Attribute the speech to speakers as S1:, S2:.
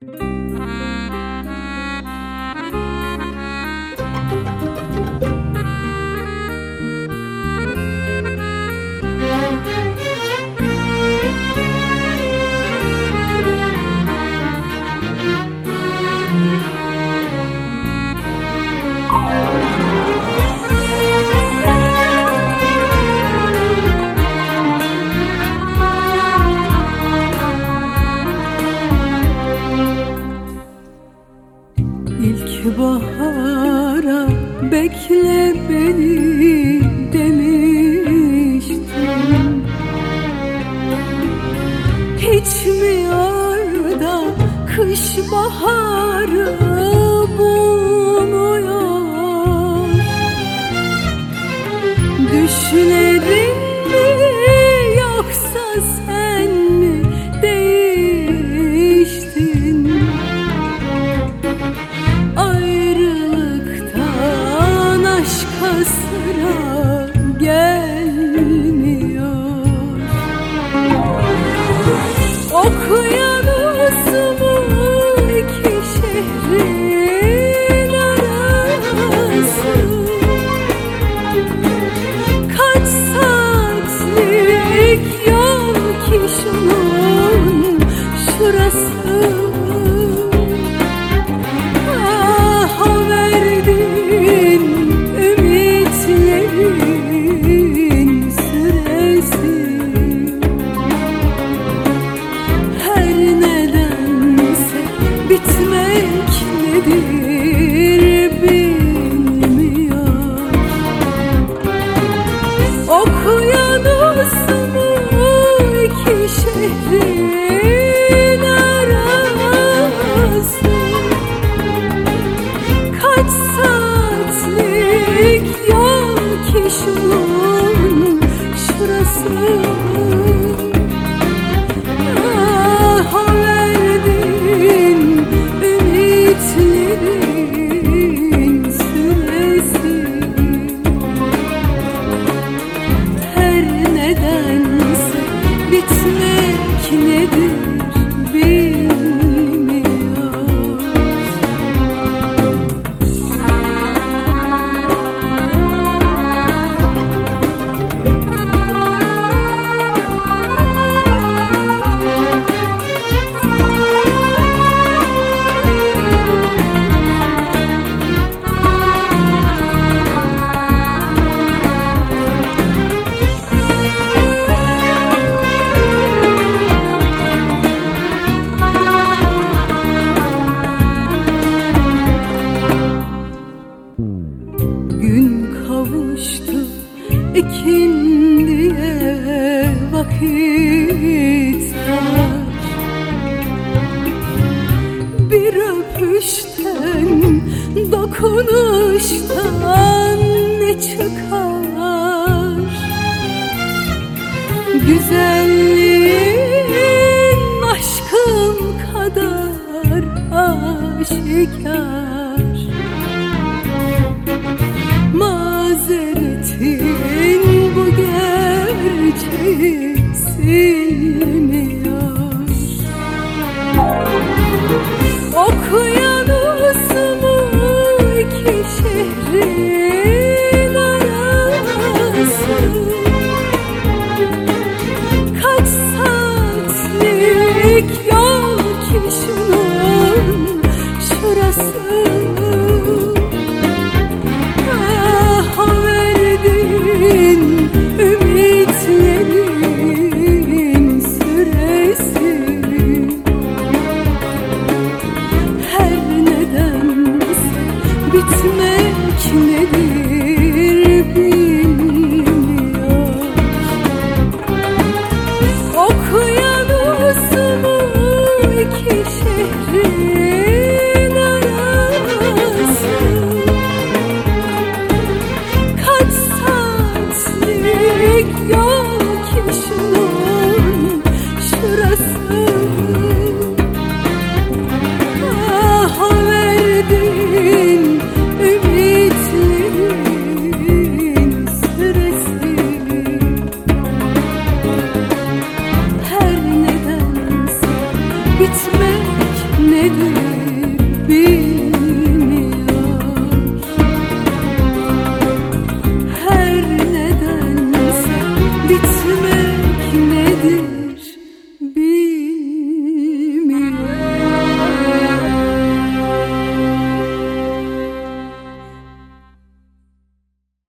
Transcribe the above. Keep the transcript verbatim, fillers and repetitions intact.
S1: İlkbahara bekle beni demiştin. Hiç mi yarda kış baharı bulmuyor? Düşlerin mi yoksa sen mi değiştin? Ayrılıktan aşka sıra gelmiyor. Okyanusumu iki şehrin arası, kaç saatlik yol ki şunun şurası. Ah, o verdiğin ümitlerin süresi. Her nedense bitmek nedir bilmiyor. Okyanusumu iki şehrin arası, kaç saatlik yol ki şunun şurası. Ah, o verdiğin ümitlerin süresi. Her nedense bitmek nedir bilmiyor. Gün kavuştu ikindiye vakit var. Bir öpüşten, dokunuştan ne çıkar? Güzelliğin aşkım kadar aşikar. Mazeretin bu gerçeği silmiyor. Okyanusumu iki şehrin arası, kaç saatlik yol ki şunun şurası. Ah, o verdiğin ümitlerin süresi. Her nedense bitmek nedir bilmiyor. Okyanusumu iki şehrin arası, kaç saatlik yol ki şunun şurası. Ah, o verdiğin ümitlerin süresi. Her nedense bitmek düşmedim